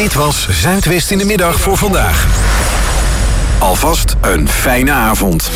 Dit was Zuidwest in de middag voor vandaag. Alvast een fijne avond.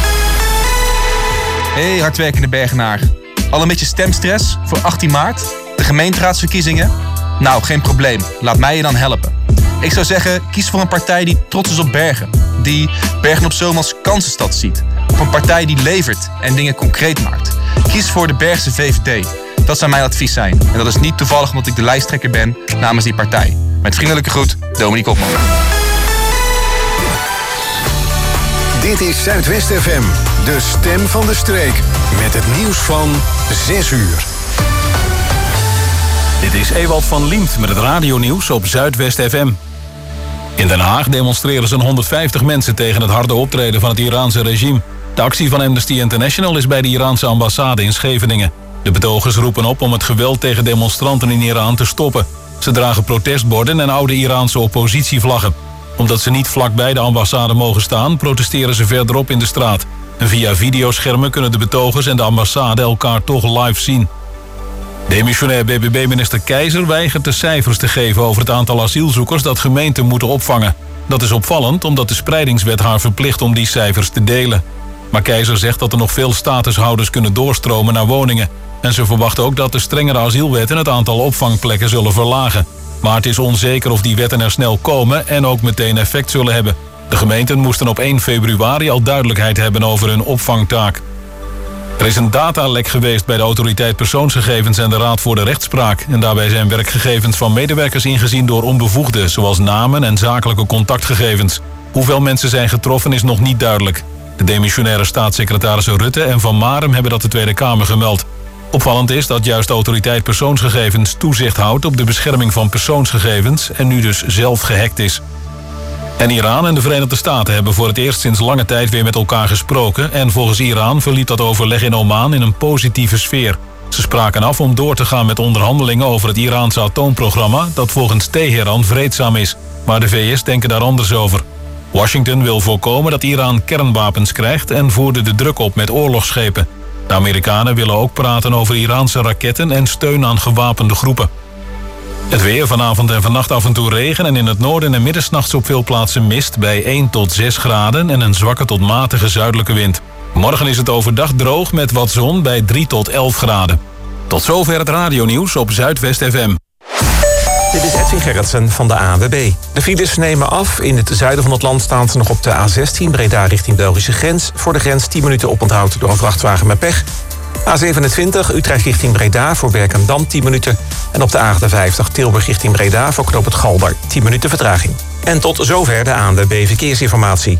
Hey, hardwerkende Bergenaar. Al een beetje stemstress voor 18 maart? De gemeenteraadsverkiezingen? Nou, geen probleem. Laat mij je dan helpen. Ik zou zeggen, kies voor een partij die trots is op Bergen. Die Bergen op Zoom als kansenstad ziet. Of een partij die levert en dingen concreet maakt. Kies voor de Bergse VVD. Dat zou mijn advies zijn. En dat is niet toevallig omdat ik de lijsttrekker ben namens die partij. Met vriendelijke groet, Dominique Hopman. Dit is Zuidwest FM, de stem van de streek. Met het nieuws van 6 uur. Dit is Ewald van Liemt met het radionieuws op Zuidwest FM. In Den Haag demonstreren zo'n 150 mensen tegen het harde optreden van het Iraanse regime. De actie van Amnesty International is bij de Iraanse ambassade in Scheveningen. De betogers roepen op om het geweld tegen demonstranten in Iran te stoppen. Ze dragen protestborden en oude Iraanse oppositievlaggen. Omdat ze niet vlakbij de ambassade mogen staan, protesteren ze verderop in de straat. En via videoschermen kunnen de betogers en de ambassade elkaar toch live zien. Demissionair BBB-minister Keizer weigert de cijfers te geven over het aantal asielzoekers dat gemeenten moeten opvangen. Dat is opvallend omdat de spreidingswet haar verplicht om die cijfers te delen. Maar Keizer zegt dat er nog veel statushouders kunnen doorstromen naar woningen. En ze verwacht ook dat de strengere asielwetten het aantal opvangplekken zullen verlagen. Maar het is onzeker of die wetten er snel komen en ook meteen effect zullen hebben. De gemeenten moesten op 1 februari al duidelijkheid hebben over hun opvangtaak. Er is een datalek geweest bij de Autoriteit Persoonsgegevens en de Raad voor de Rechtspraak. En daarbij zijn werkgegevens van medewerkers ingezien door onbevoegden, zoals namen en zakelijke contactgegevens. Hoeveel mensen zijn getroffen is nog niet duidelijk. De demissionaire staatssecretarissen Rutte en Van Marem hebben dat de Tweede Kamer gemeld. Opvallend is dat juist de Autoriteit Persoonsgegevens toezicht houdt op de bescherming van persoonsgegevens en nu dus zelf gehackt is. En Iran en de Verenigde Staten hebben voor het eerst sinds lange tijd weer met elkaar gesproken en volgens Iran verliep dat overleg in Oman in een positieve sfeer. Ze spraken af om door te gaan met onderhandelingen over het Iraanse atoomprogramma dat volgens Teheran vreedzaam is. Maar de VS denken daar anders over. Washington wil voorkomen dat Iran kernwapens krijgt en voerde de druk op met oorlogsschepen. De Amerikanen willen ook praten over Iraanse raketten en steun aan gewapende groepen. Het weer, vanavond en vannacht af en toe regen en in het noorden en midden 's nachts op veel plaatsen mist bij 1 tot 6 graden en een zwakke tot matige zuidelijke wind. Morgen is het overdag droog met wat zon bij 3 tot 11 graden. Tot zover het radionieuws op Zuidwest FM. Dit is Edwin Gerritsen van de ANWB. De files nemen af. In het zuiden van het land staan ze nog op de A16 Breda richting Belgische grens. Voor de grens 10 minuten oponthoud door een vrachtwagen met pech. A27 Utrecht richting Breda voor Werkendam 10 minuten. En op de A58 Tilburg richting Breda voor Knoop het Galder 10 minuten vertraging. En tot zover de ANWB Verkeersinformatie.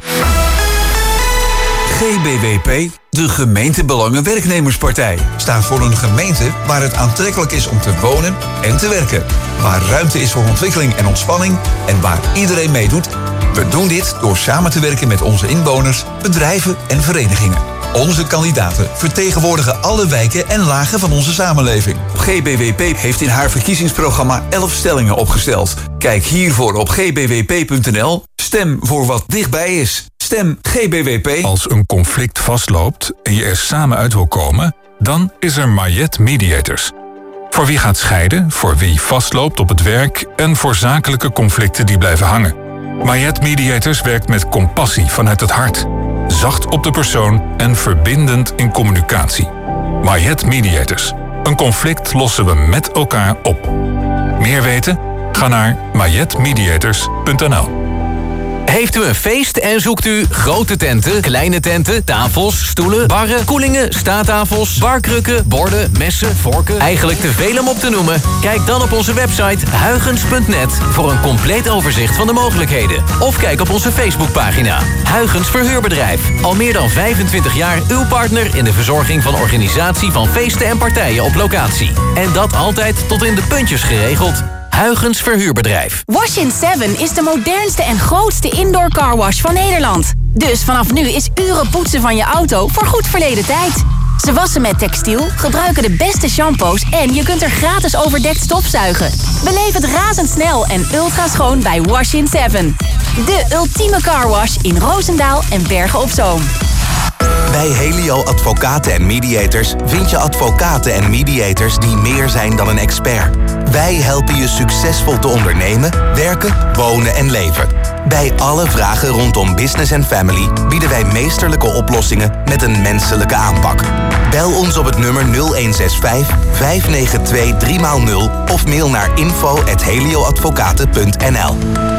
GBWP, de Gemeentebelangen Werknemerspartij, staat voor een gemeente waar het aantrekkelijk is om te wonen en te werken. Waar ruimte is voor ontwikkeling en ontspanning en waar iedereen meedoet. We doen dit door samen te werken met onze inwoners, bedrijven en verenigingen. Onze kandidaten vertegenwoordigen alle wijken en lagen van onze samenleving. GBWP heeft in haar verkiezingsprogramma 11 stellingen opgesteld. Kijk hiervoor op gbwp.nl. Stem voor wat dichtbij is. Stem GBWP. Als een conflict vastloopt en je er samen uit wil komen, dan is er Mayet Mediators. Voor wie gaat scheiden, voor wie vastloopt op het werk en voor zakelijke conflicten die blijven hangen. Mayet Mediators werkt met compassie vanuit het hart. Zacht op de persoon en verbindend in communicatie. Mayet Mediators. Een conflict lossen we met elkaar op. Meer weten? Ga naar mayetmediators.nl. Heeft u een feest en zoekt u grote tenten, kleine tenten, tafels, stoelen, barren, koelingen, staattafels, barkrukken, borden, messen, vorken? Eigenlijk te veel om op te noemen? Kijk dan op onze website huygens.net voor een compleet overzicht van de mogelijkheden. Of kijk op onze Facebookpagina. Huygens Verhuurbedrijf. Al meer dan 25 jaar uw partner in de verzorging van organisatie van feesten en partijen op locatie. En dat altijd tot in de puntjes geregeld. Huygens Verhuurbedrijf. Wash-in 7 is de modernste en grootste indoor carwash van Nederland. Dus vanaf nu is uren poetsen van je auto voor goed verleden tijd. Ze wassen met textiel, gebruiken de beste shampoos en je kunt er gratis overdekt stofzuigen. Beleef het razendsnel en ultra schoon bij Wash-in 7. De ultieme carwash in Roosendaal en Bergen op Zoom. Bij Bij Helio Advocaten en Mediators vind je advocaten en mediators die meer zijn dan een expert. Wij helpen je succesvol te ondernemen, werken, wonen en leven. Bij alle vragen rondom business en family bieden wij meesterlijke oplossingen met een menselijke aanpak. Bel ons op het nummer 0165 592 3x0 of mail naar info@helioadvocaten.nl.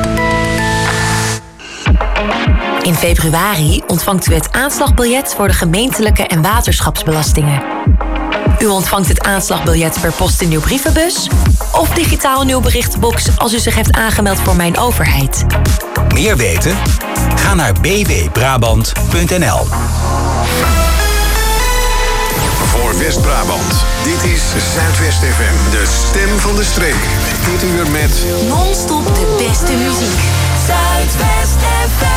In februari ontvangt u het aanslagbiljet voor de gemeentelijke en waterschapsbelastingen. U ontvangt het aanslagbiljet per post in uw brievenbus of digitaal in uw berichtenbox als u zich heeft aangemeld voor Mijn Overheid. Meer weten? Ga naar bwbrabant.nl. Voor West-Brabant, dit is Zuidwest FM, de stem van de streek. Dit uur met Non-stop de beste muziek. Zuidwest FM.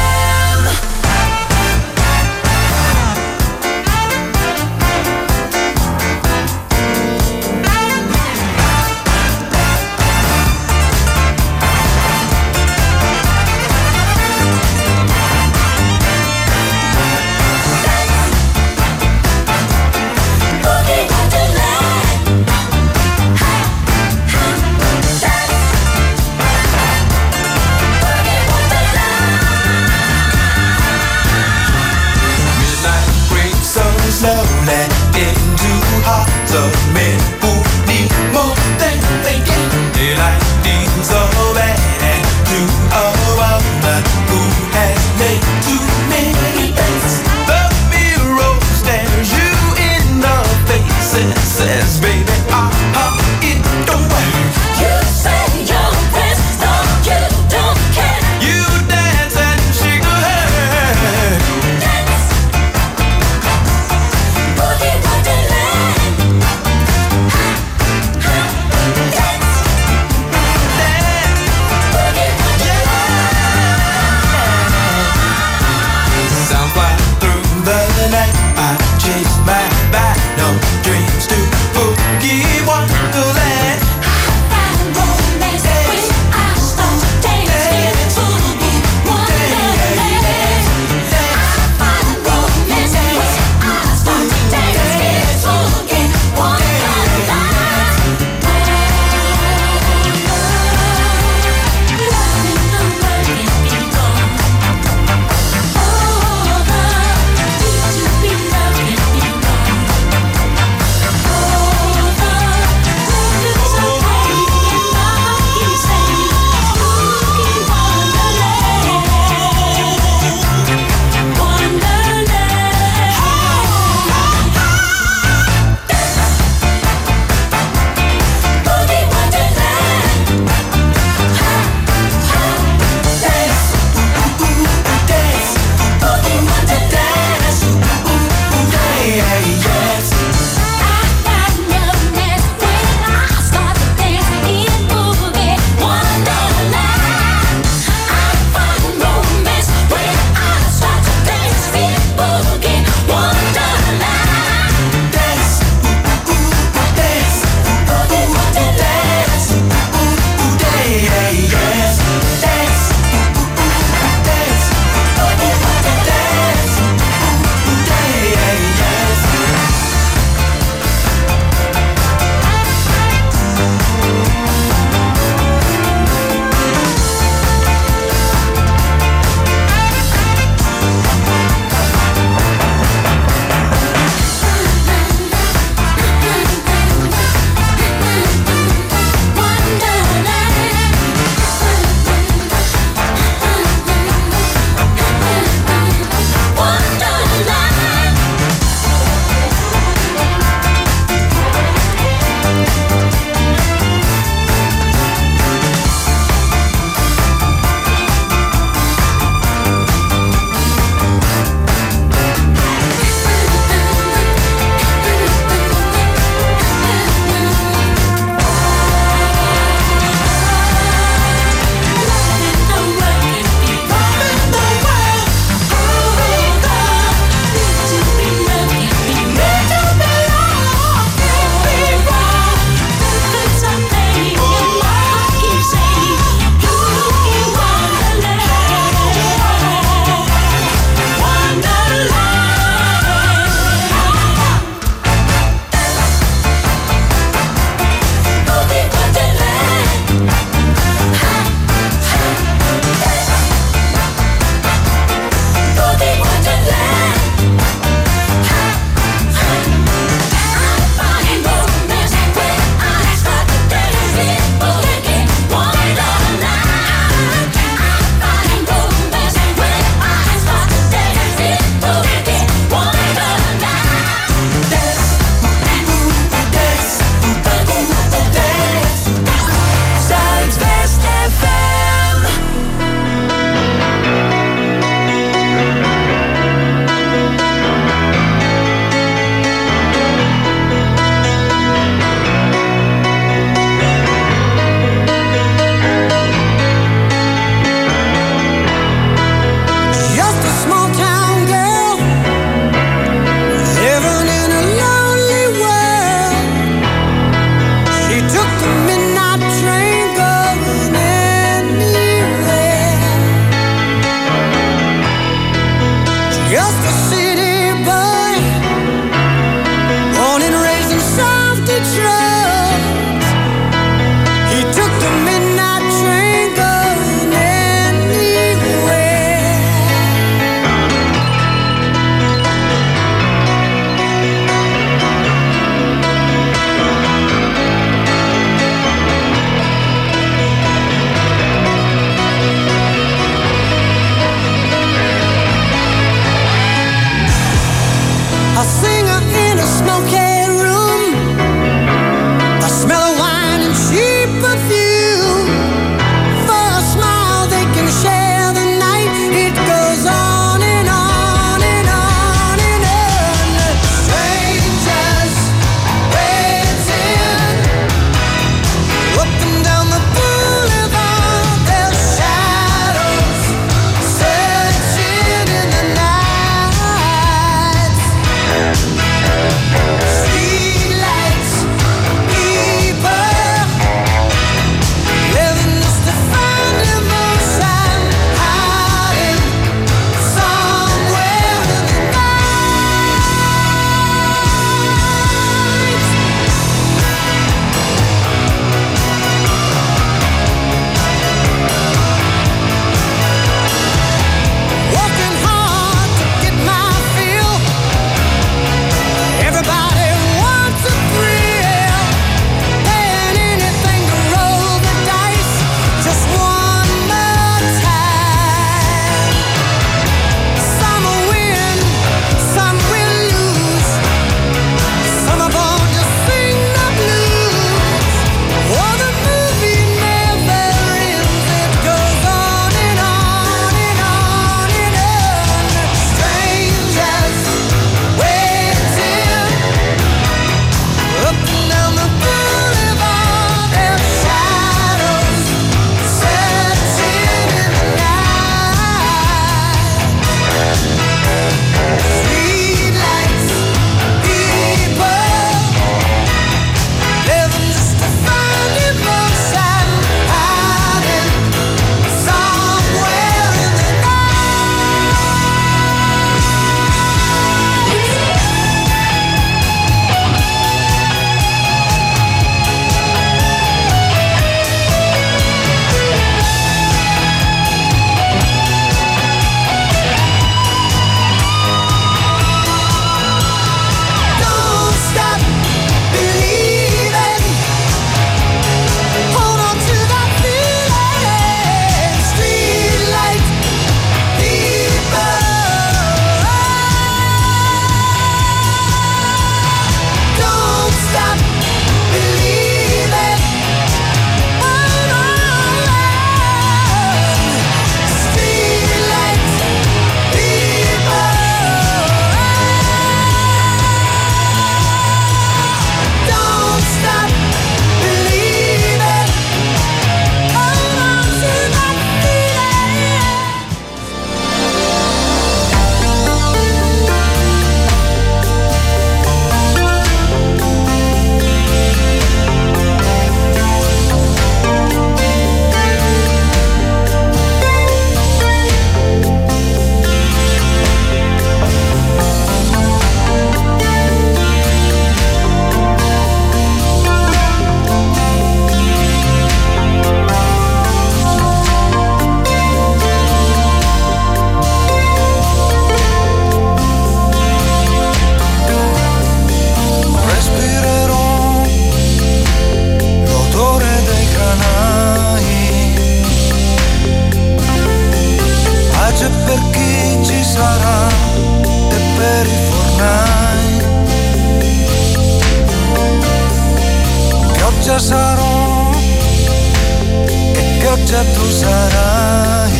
Nuvosa sarò e pioggia tu sarai.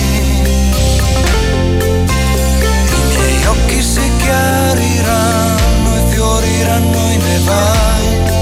I miei occhi si chiariranno e fioriranno i nevai.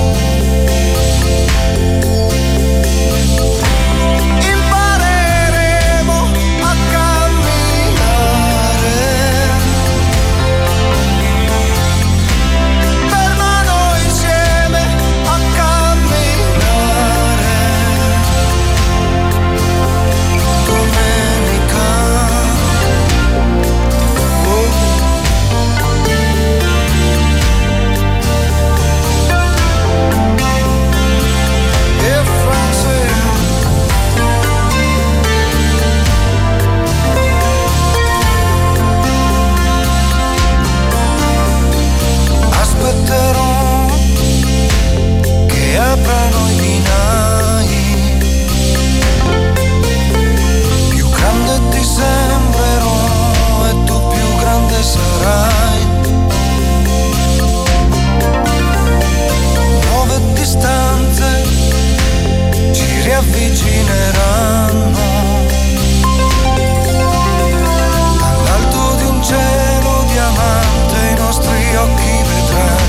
Che aprano i binai, più grande ti sembrerò e tu più grande sarai. Nuove distanze ci riavvicineranno dall'alto di un cielo diamante i nostri occhi vedranno.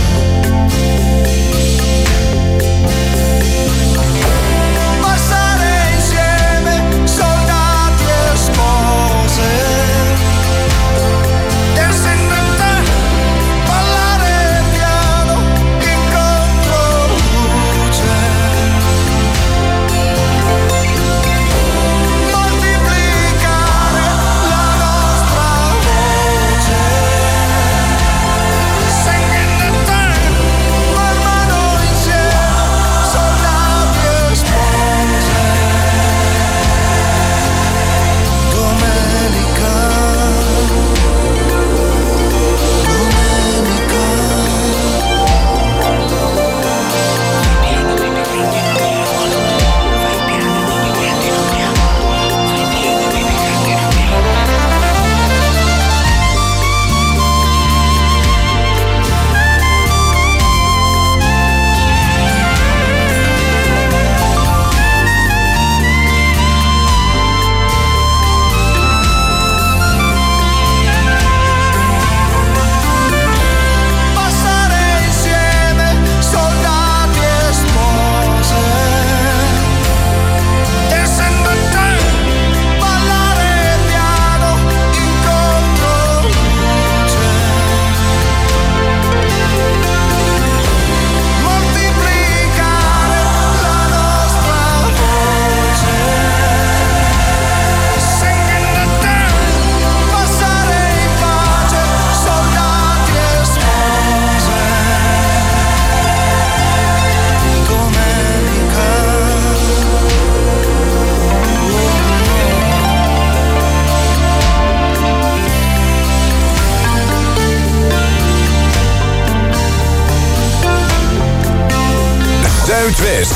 Zuidwest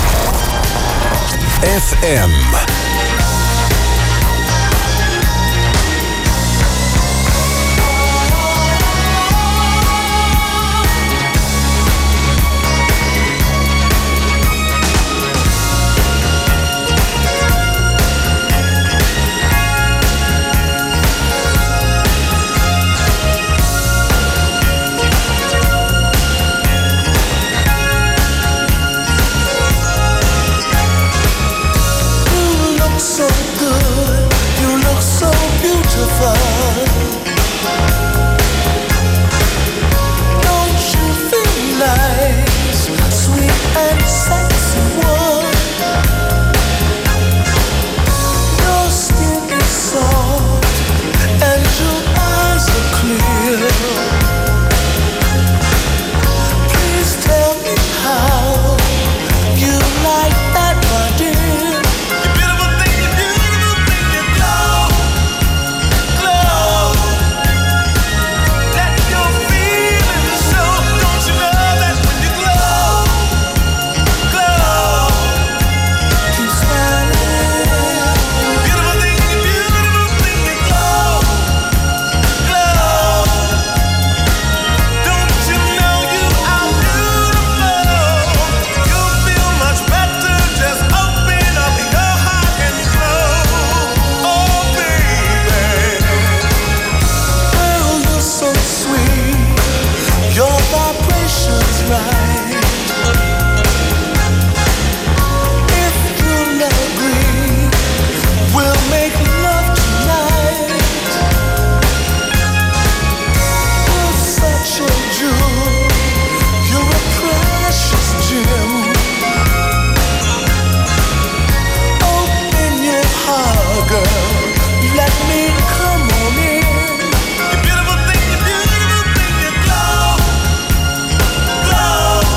FM. Ooh. right. If you'll agree, we'll make love tonight. You're such a jewel, you're a precious gem. Open your heart, girl, let me come on in. You beautiful thing, you glow, glow.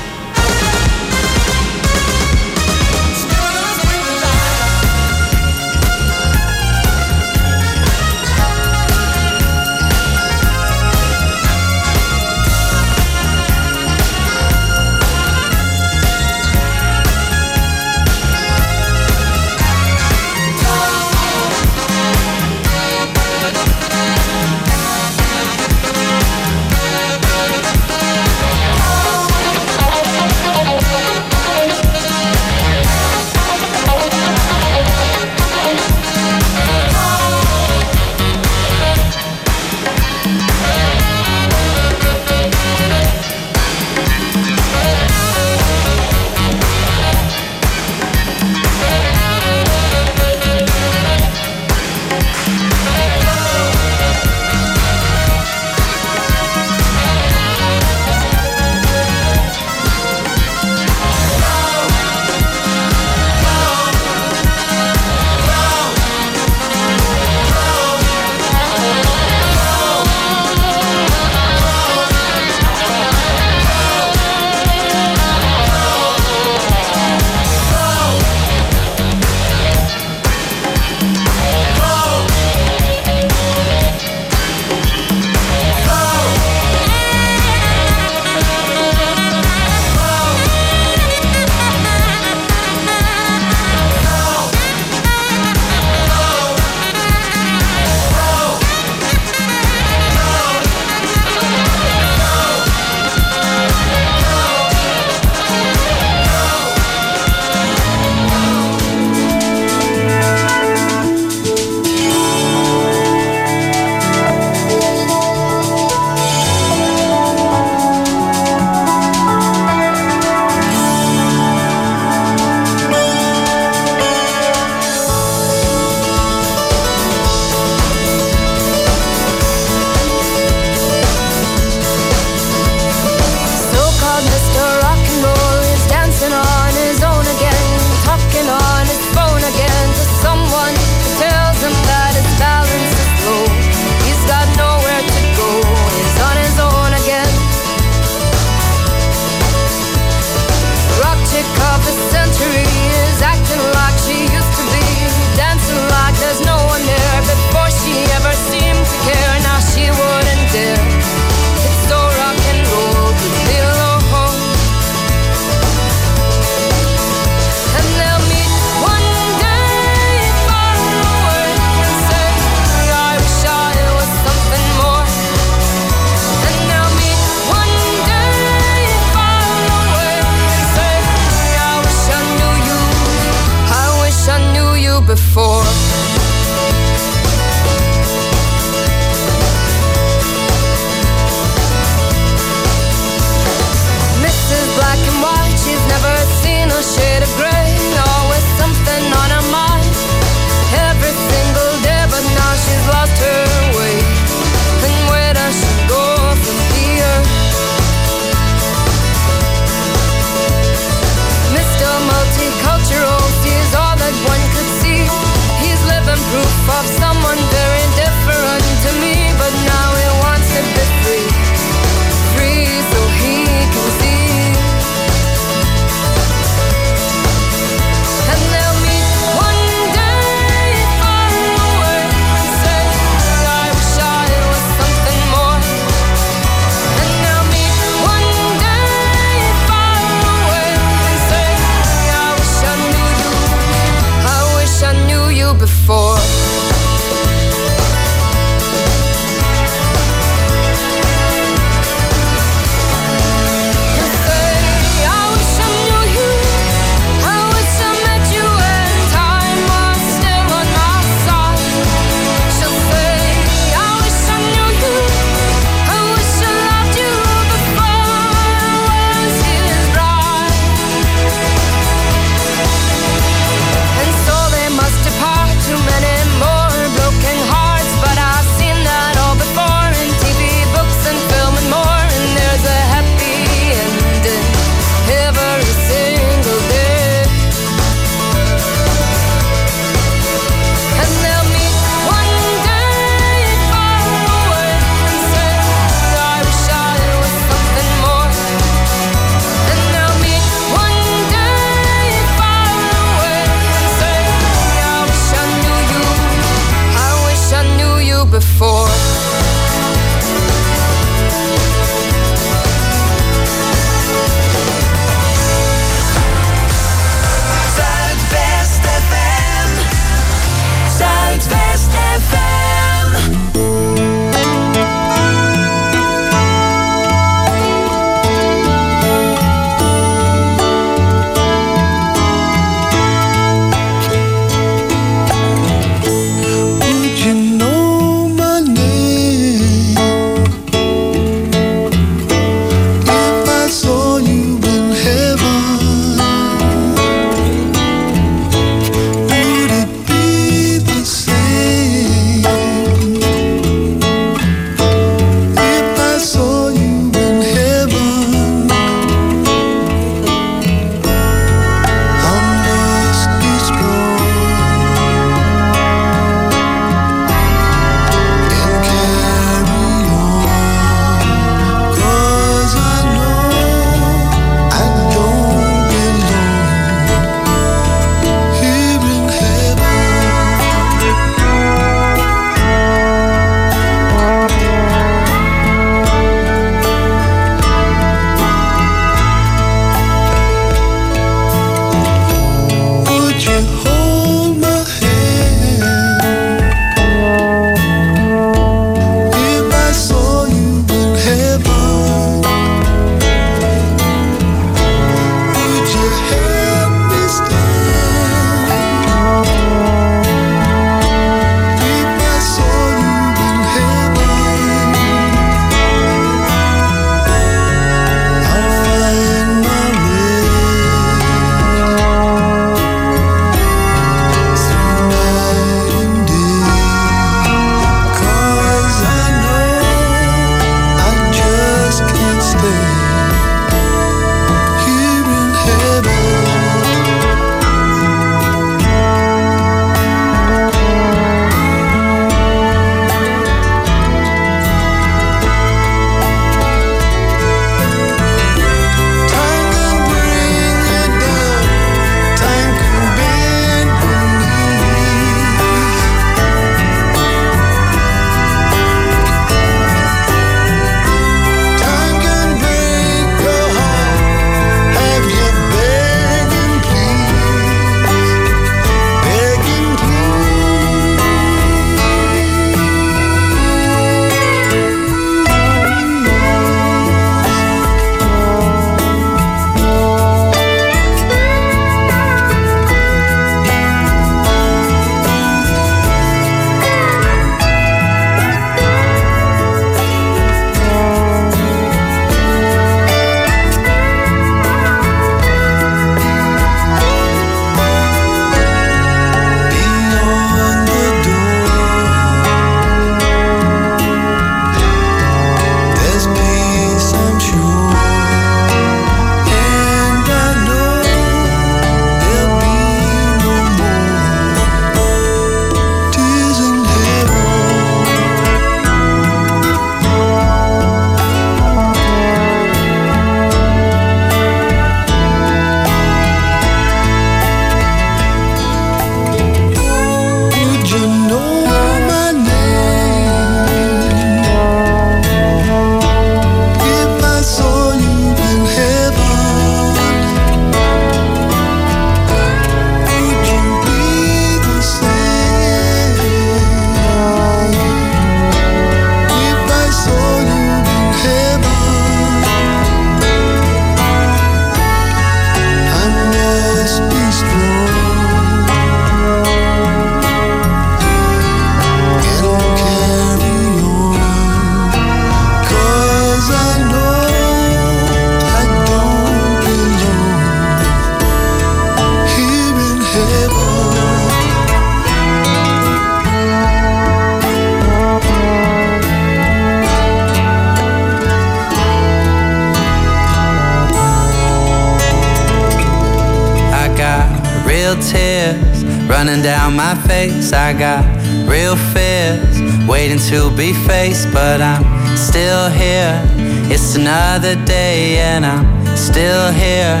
tears running down my face. I got real fears waiting to be faced, but I'm still here. It's another day and I'm still here.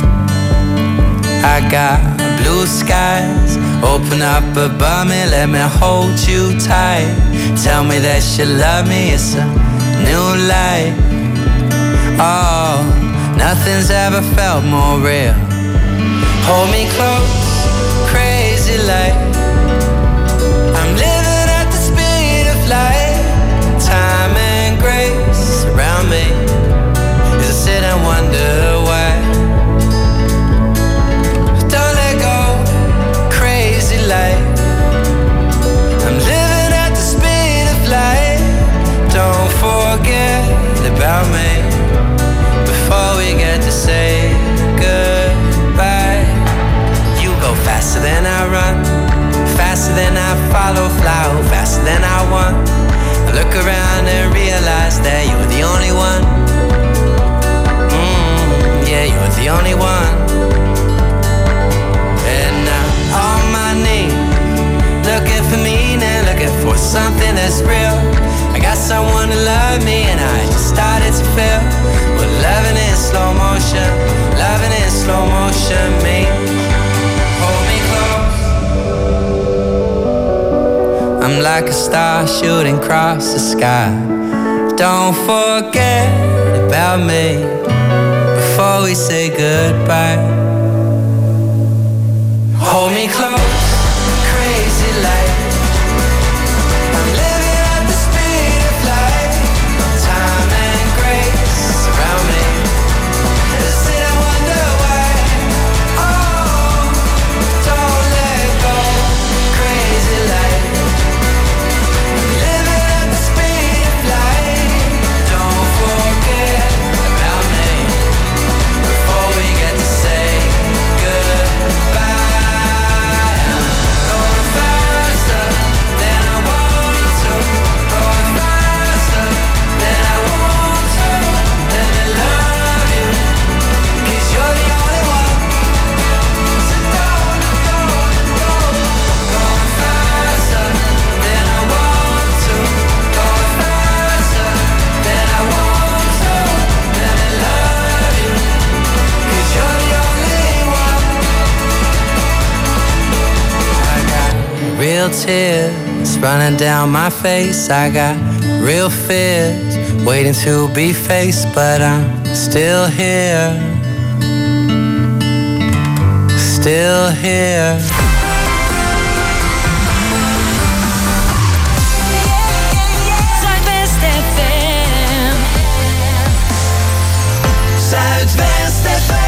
I got blue skies open up above me, let me hold you tight. Tell me that you love me, it's a new light. Oh, nothing's ever felt more real. Hold me close, crazy like I'm living at the speed of light. Time and grace around me as I sit and wonder why. Don't let go, crazy like I'm living at the speed of light. Don't forget about me before we get to say goodbye. You go faster than I run, faster than I follow, fly faster than I want. I look around and realize that you're the only one. Yeah, you're the only one. And I'm on my knees, looking for meaning, looking for something that's real. I got someone to love me and I just started to feel. We're loving in slow motion, loving in slow motion, me. Hold me close. I'm like a star shooting across the sky. Don't forget about me before we say goodbye. Hold me close, crazy like I'm living at the speed of light. Time and grace around me as I sit and wonder why. Oh, don't let go, crazy like I'm living at the speed of light. Don't forget about me before we get to say goodbye. Real tears running down my face. I got real fears waiting to be faced, but I'm still here. Still here. Zuidwest FM. Zuidwest FM.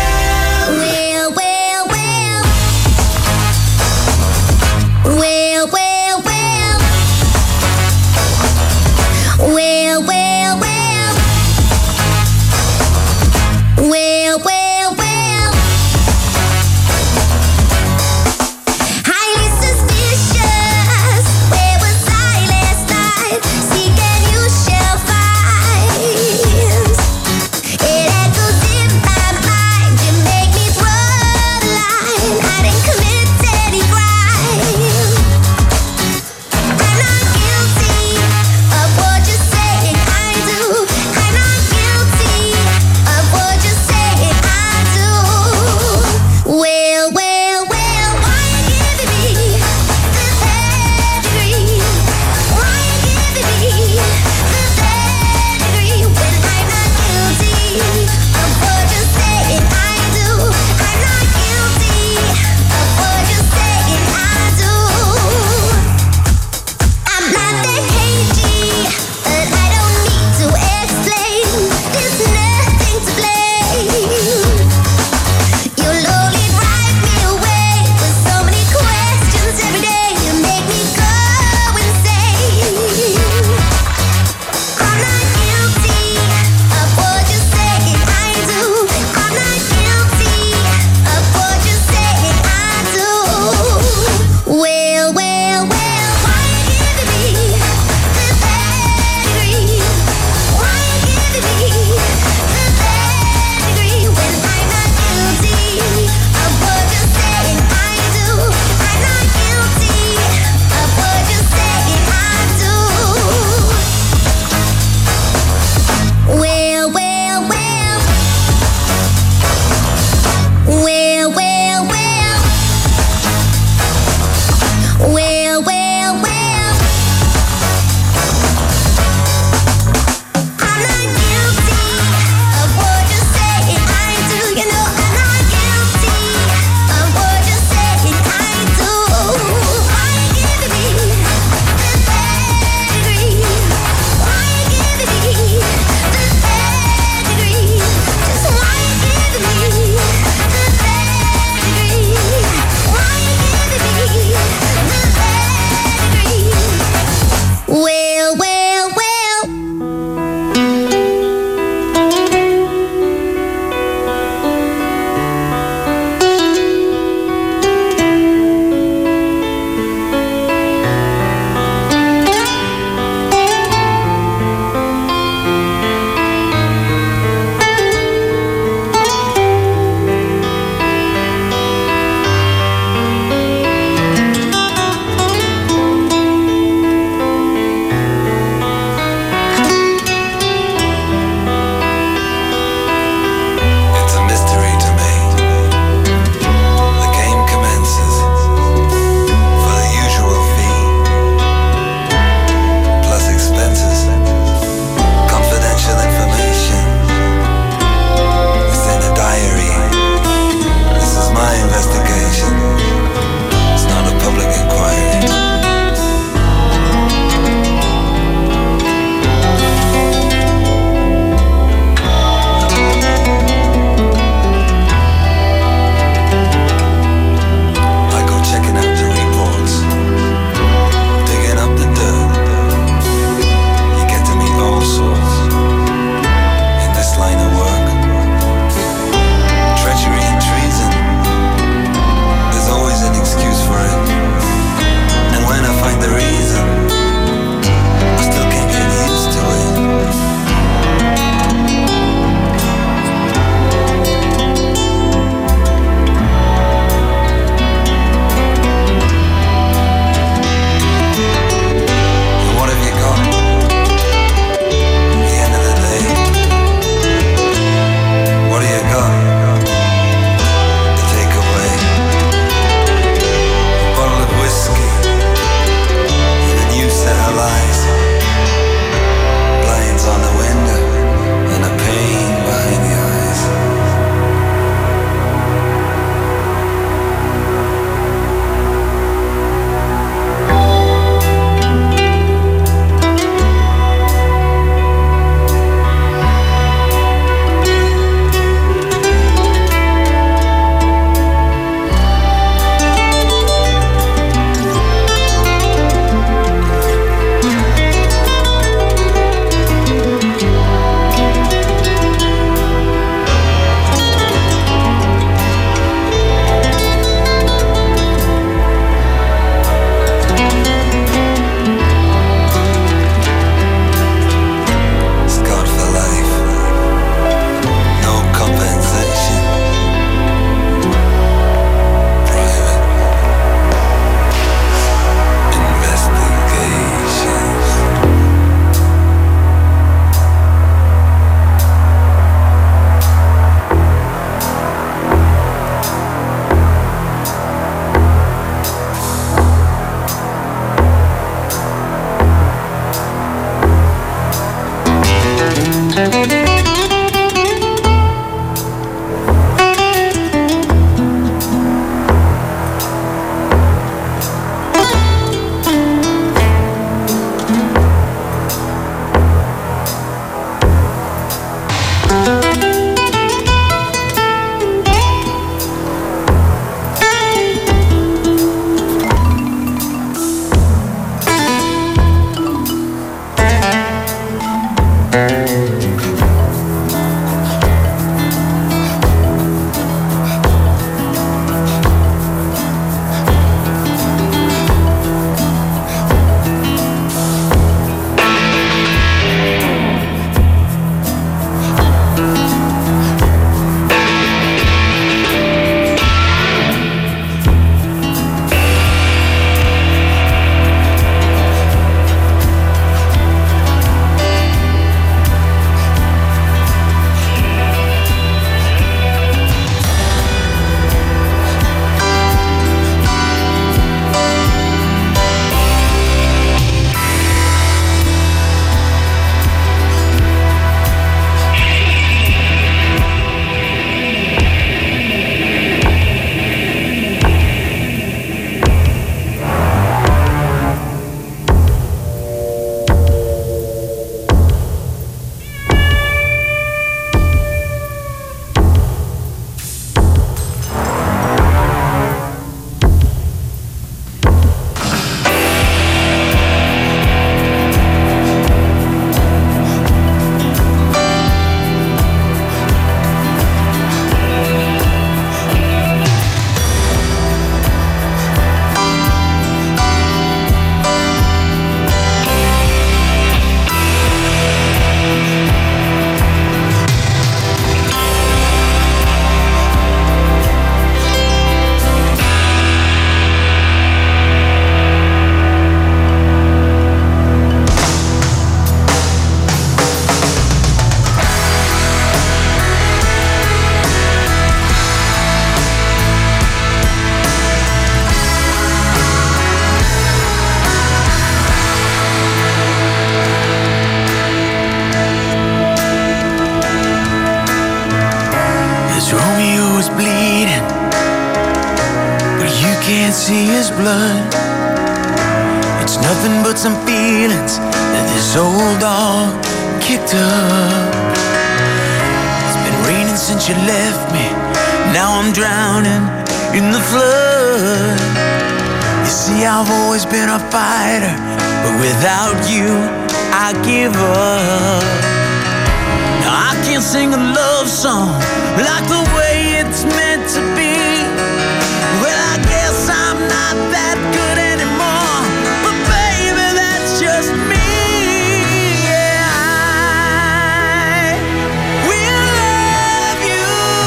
Romeo is bleeding, but you can't see his blood. It's nothing but some feelings that this old dog kicked up. It's been raining since you left me. Now I'm drowning in the flood. You see, I've always been a fighter, but without you, I give up. Now I can't sing a love song like the way it's meant to be. Well, I guess I'm not that good anymore, but baby, that's just me. Yeah, I will love you,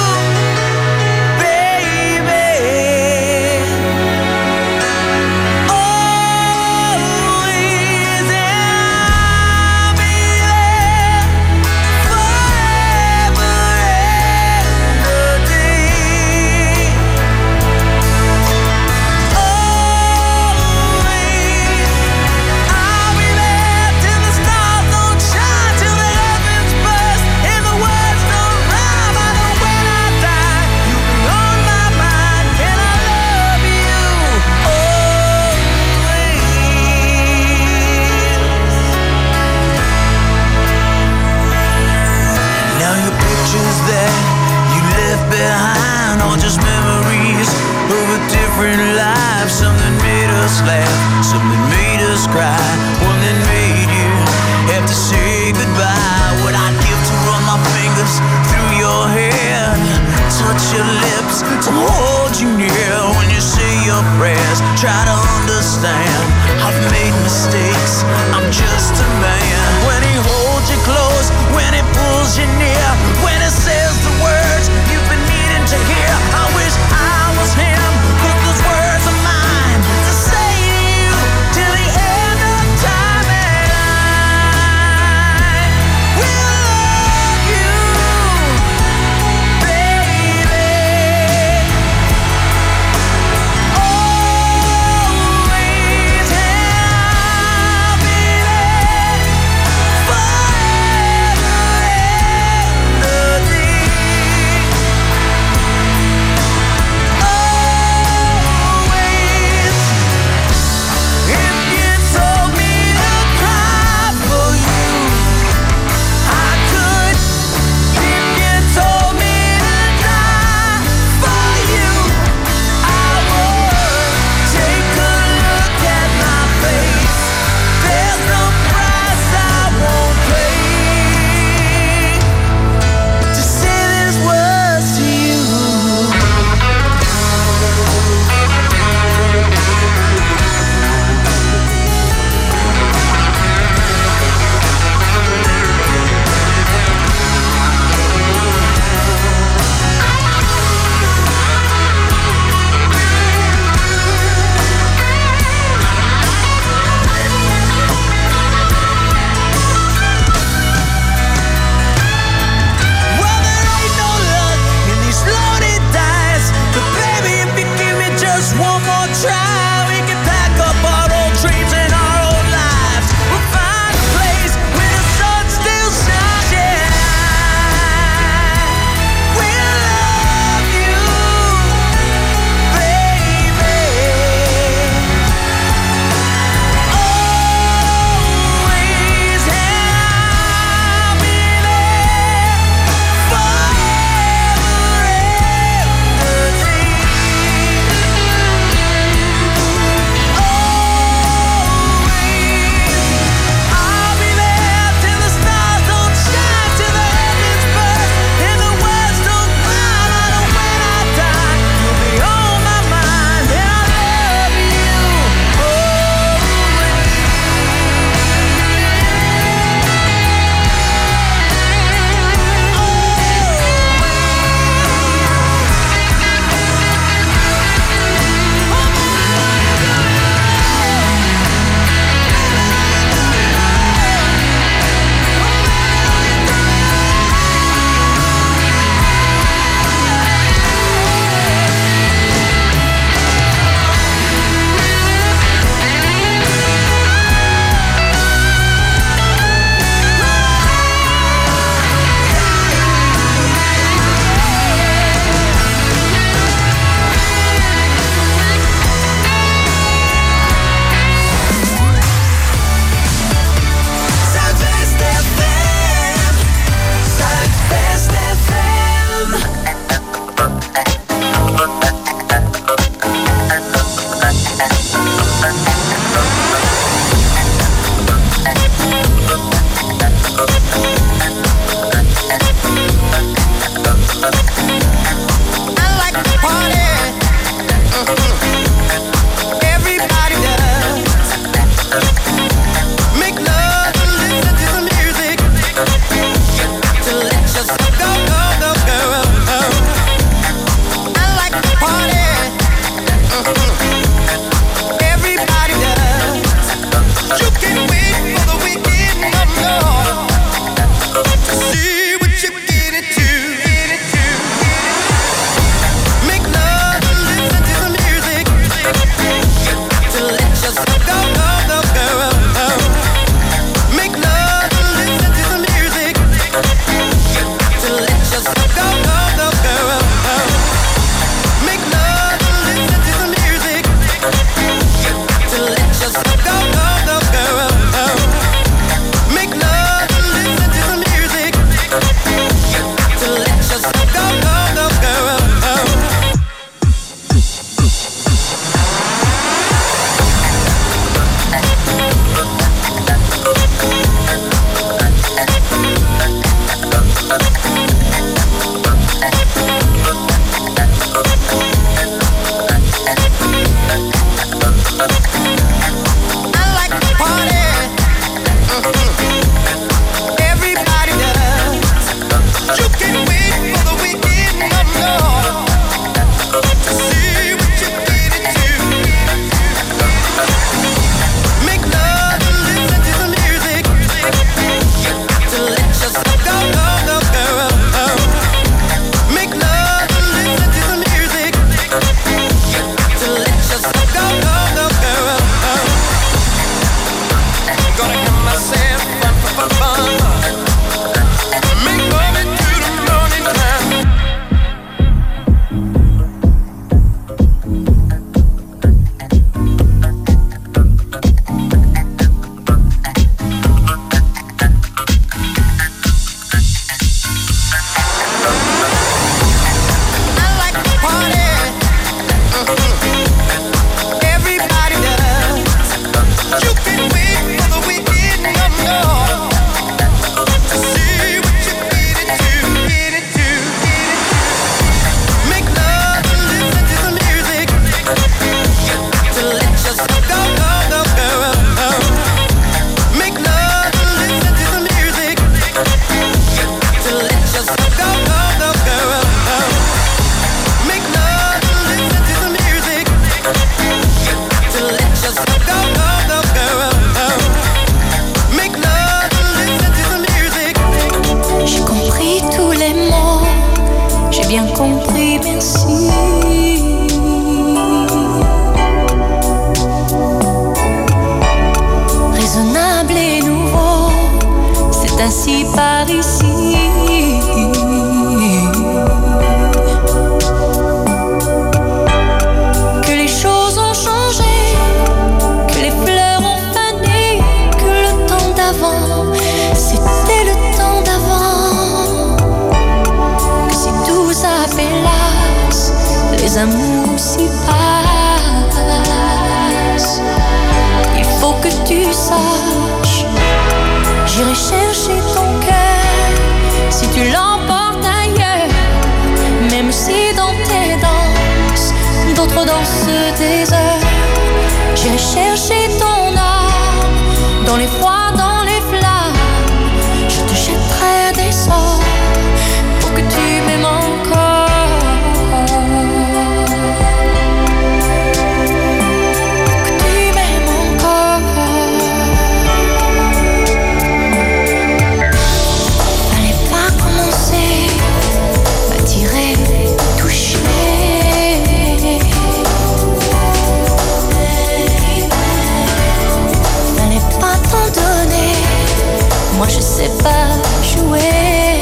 baby, always, and I'll be there forever and a day. Always, I'll be there till the stars don't shine, till the heavens burst and the words don't rhyme. I know when I die, you'll be on my mind, and I love you always. Now your pictures that you left behind are just memories of a different life. Some that made us laugh, some that made us cry, one that made you have to say goodbye. What I'd give to run my fingers through your hair, touch your lips, to hold you near when you say your prayers. Try to understand, I've made mistakes, I'm just a man. When he holds you close, when he pulls you near, when he says the words you've been needing to hear, I wish I was him, 'cause those words are mine to say to you till the end of time. oui merci. Raisonnable et nouveau, c'est ainsi par ici. Que les choses ont changé, que les fleurs ont fané, que le temps d'avant, c'était le temps d'avant. Que si tout s'appelasse, les amours s'y passent. Il faut que tu saches, j'irai chercher ton cœur si tu l'emportes ailleurs. Même si dans tes danses, d'autres dansent des heures. J'irai chercher ton âme dans les froids, dans les flammes. Je te jetterai des sorts pour que tu m'aimes encore. Moi je sais pas jouer.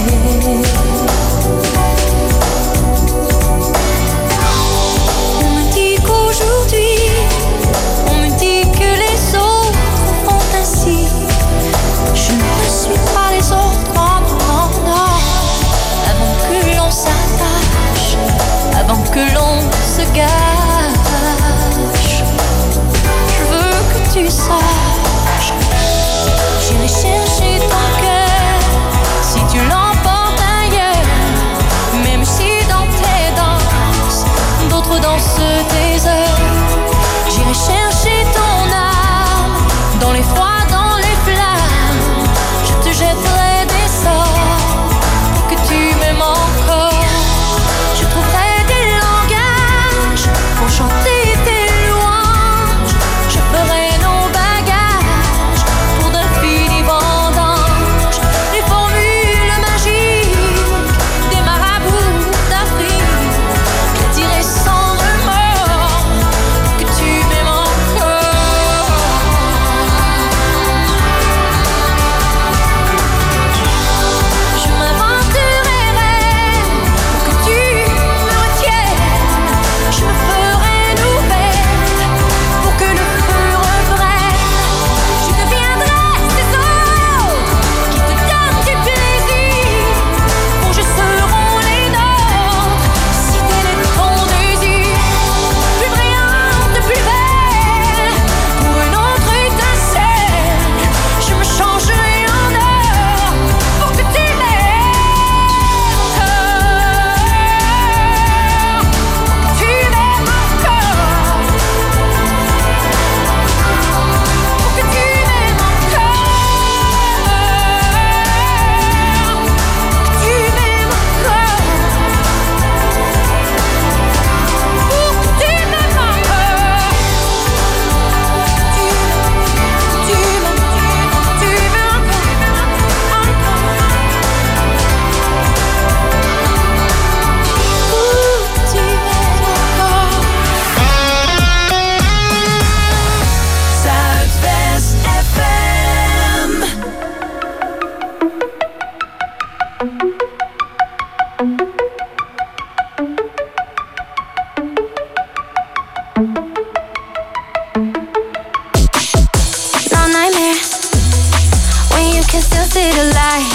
On me dit qu'aujourd'hui, on me dit que les autres font ainsi. Je ne suis pas les autres, non, non, non. Avant que l'on s'attache, avant que l'on se gâche, je veux que tu saches, j'irai chercher ton cœur si tu l'emportes ailleurs. Même si dans tes danses, d'autres dansent tes heures. J'irai chercher ton âme dans les froids, dans les flammes. Je te jetterai des sorts pour que tu m'aimes encore. Je trouverai des langages pour chanter tes louanges. Je ferai nos bagages pour d'infinis vendanges. Les formules magiques des marabouts d'Afrique. Je les dirai sans remords pour que tu m'aimes encore. Je m'inventerai rêve pour que tu me retiennes. Je me ferai nouvelle pour que le feu reprenne. Je deviendrai ces autres qui te donnent du plaisir. Vos jeux seront les nôtres si tel est ton désir. Plus brillante, plus belle, pour une autre étincelle. Je me changerai en or pour que tu m'aimes encore. Que tu m'aimes encore. Pour que tu m'aimes encore. Que tu m'aimes encore. Pour que tu m'aimes encore. Tu m'aimes Zuidwest FM. No nightmares when you can still see the light.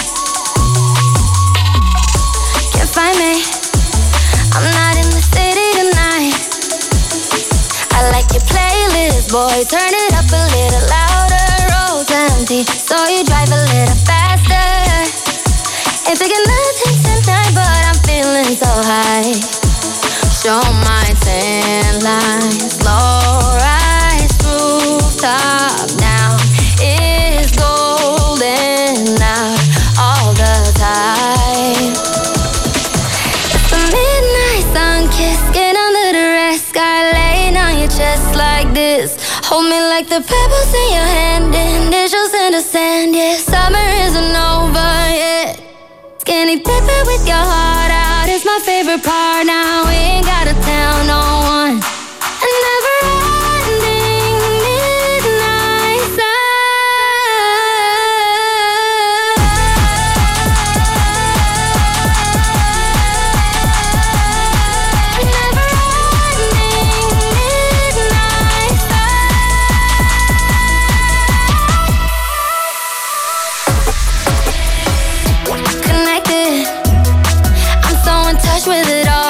Can't find me, I'm not in the city tonight. I like your playlist, boy, turn it up a little louder. Roads empty, so you drive a little faster. Ain't taking nothing tonight, but I'm feeling so high. Show my tan lines, low rise, rooftop now is golden out all the time. It's the midnight sun kiss, get under the red sky, laying on your chest like this. Hold me like the pebbles in your hand, initials in the sand. Yeah, summer isn't over yet. Skinny dipping with your heart out is my my favorite part. Now we ain't gotta tell no one. A never-ending midnight sun. A never-ending midnight sun. Connected, I'm so in touch with it all.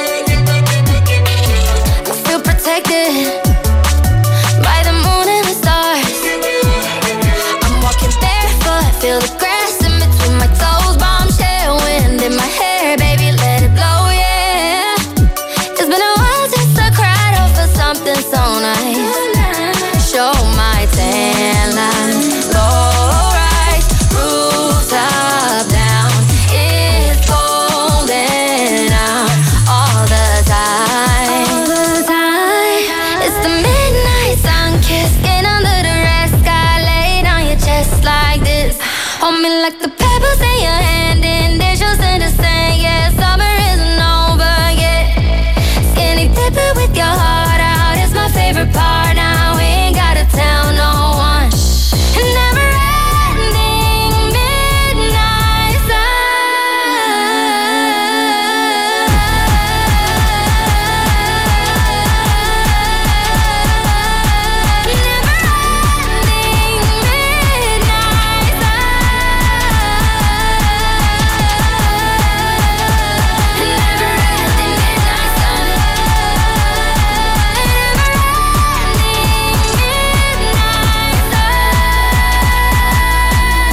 I feel protected by the moon and the stars. I'm walking barefoot, feel the grass in between my toes. Bombshell wind in my hair, baby, let it blow, yeah. It's been a while since I cried over something so nice. Show my tan lines, low rise, rooftop down. It's golden out all the time. It's the midnight sun kiss, get under the red sky, laid on your chest like this. Hold me like the pebbles in your hand, initials in the sand. Yeah, summer isn't over yet. Skinny dipping with your heart out is my favorite part. Now we ain't gotta tell no one. A never-ending midnight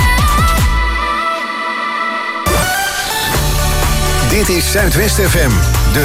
Dit is Zuidwest FM.